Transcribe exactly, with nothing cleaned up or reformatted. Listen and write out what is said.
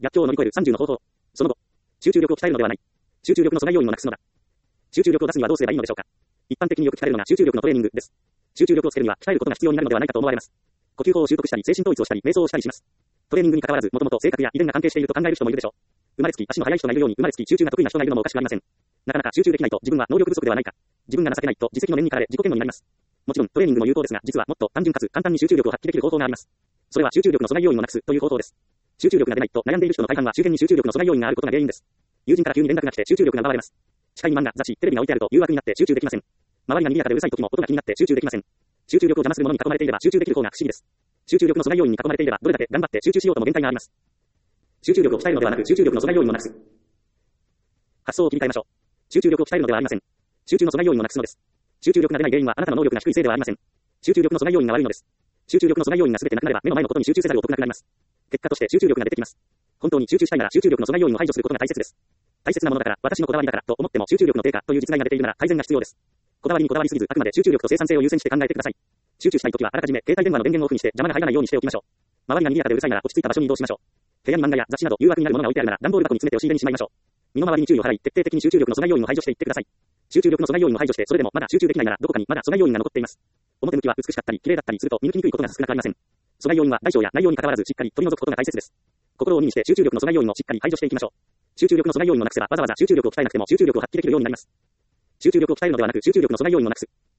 逆境を乗り越えるさんじゅうの方法。その後、集中力を鍛えるのではない。集中力の阻害要因をなくすのだ。集中力を出すにはどうすればいいのでしょうか。一般的によく聞かれるのが集中力のトレーニングです。集中力をつけるには鍛えることが必要になるのではないかと思われます。呼吸法を習得したり、精神統一をしたり、瞑想をしたりします。トレーニングに関わらず、もともと性格や遺伝が関係していると考える人もいるでしょう。生まれつき足の速い人がいるように、生まれつき集中が得意な人がいるのもおかしくありません。なかなか集中できないと自分は能力不足ではないか。自分が情けないと自責の念に駆られ自己嫌悪になります。もちろんトレーニングも有効ですが、実はもっと単純かつ簡単に集中力を発揮できる方法があります。それは集中力の阻害要因をなくすという方法です。集中力が出ないと悩んでいる人の大半は周辺に集中力の阻害要因があることが原因です。友人から急に連絡が来て集中力が奪われます。近い漫画、雑誌、テレビが置いてあると誘惑になって集中できません。周りが賑やかでうるさい時も音が気になって集中できません。集中力を邪魔するものに囲まれていれば集中できる方が不思議です。集中力の阻害要因に囲まれていればどれだけ頑張って集中しようとも限界があります。集中力を鍛えるのではなく集中力の阻害要因をなくす。発想を切り替えましょう。集中力を鍛えるのではありません。集中の阻害要因をなくすのです。集中力が出ない原因はあなたの能力が低いせいではありません。集中力の阻害要因が悪いのです。集中力の阻害要因が全てなくなれば目の前のことに集中せざるを得なくなります。結果として集中力が出てきます。本当に集中したいなら集中力の阻害要因を排除することが大切です。大切なものだから、私のこだわりだからと思っても集中力の低下という実害が出ているなら改善が必要です。こだわりにこだわりすぎず、あくまで集中力と生産性を優先して考えてください。集中したいときはあらかじめ携帯電話の電源をオフにして邪魔が入らないようにしておきましょう。周りが賑やかでうるさいなら落ち着いた場所に移動しましょう。部屋に漫画や雑誌など誘惑になるものが置いてあるなら段ボール箱に詰めて押し入れにしまいましょう。身の回りに注意を払い、徹底的に集中力の阻害要因を排除していってください。集中力の阻害要因を排除してそれでもまだ集中できないならどこかにまだ阻害要因が残っています。表向きは美しかったり綺麗だったりすると見抜きにくいことが少なくありません。阻害要因は大小や内容に関わらずしっかり取り除くことが大切です。心を鬼にして集中力の阻害要因をしっかり排除していきましょう。集中力の阻害要因をなくせばわざわざ集中力を鍛えなくても集中力を発揮できるようになります。集中力を鍛えるのではなく集中力の阻害要因をなくす。